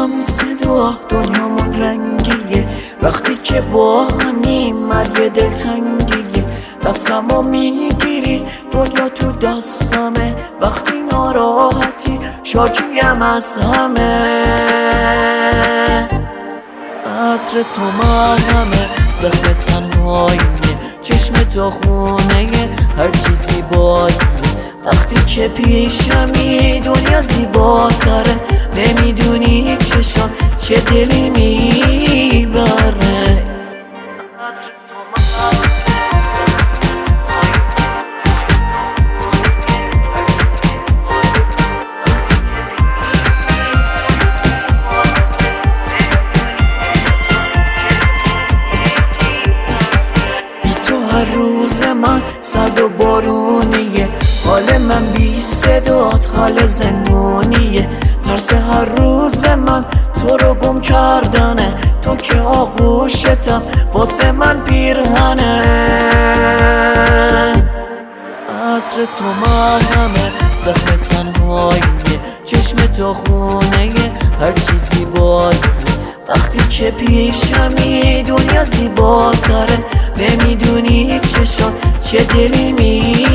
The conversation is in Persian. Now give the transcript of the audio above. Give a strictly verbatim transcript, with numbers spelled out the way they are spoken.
شمس دعا دنیامون رنگیه، وقتی که با همیم مرگ دلتنگیه. دستمو میگیری دنیا تو دستمه، وقتی ناراحتی شاکیم از همه. عطر تو مرهمه، زخم تنهاییه، چشم تو خونه هر چیزی باییه. وقتی که پیشمی دنیا زیباتره، نمیدونی چشم چه دلی میبره. هر روز من سرد و بارونیه، حال من بی صدات حال زندونیه. ترس هر روز من تو رو گم کردنه، تو که آغوشتم واسه من پیرهنه. عطر تو مرهمه، زخم تنهاییه، چشم تو خونه هر چیزی باییه. وقتی که پیشمی دنیا زیباتره، نمیدونی چشم چه دلی می